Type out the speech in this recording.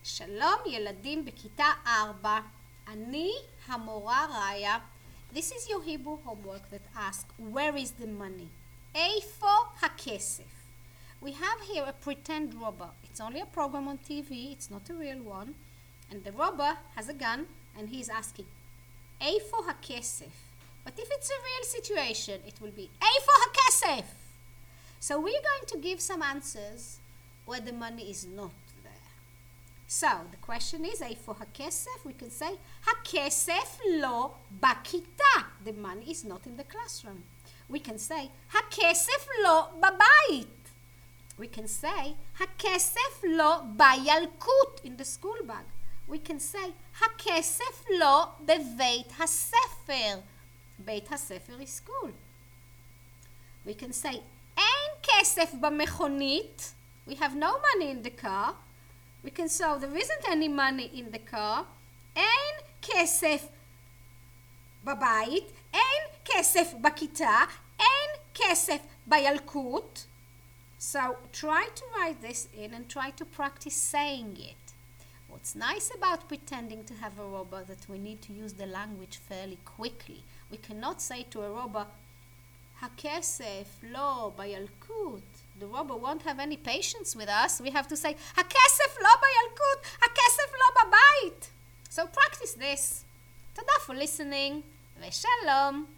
שלום ילדים בכיתה 4. אני המורה ראיה. This is your Hebrew homework that asks, where is the money? איפה הכסף? We have here a pretend robber. It's only a program on TV, it's not a real one. And the robber has a gun and he's asking, איפה הכסף? But if it's a real situation, it will be, איפה הכסף? So we're going to give some answers where the money is not there. So the question is, איפה הכסף? We can say, הכסף לא בכיתה. The money is not in the classroom. We can say, הכסף לא בבית. We can say, הכסף לא בילקוט, in the school bag. We can say, הכסף לא בבית הספר. בית הספר is school. We can say, אין כסף במכונית. We have no money in the car. We can say, there isn't any money in the car. אין כסף בבית. אין כסף בכיתה. אין כסף בילקוט. So try to write this in and try to practice saying it. What's nice about pretending to have a robber that we need to use the language fairly quickly. We cannot say to a robber, הכסף לא בילקוט. The robber won't have any patience with us. We have to say, הכסף לא בילקוט, הכסף לא בבית. So practice this. תודה for listening, ושלום.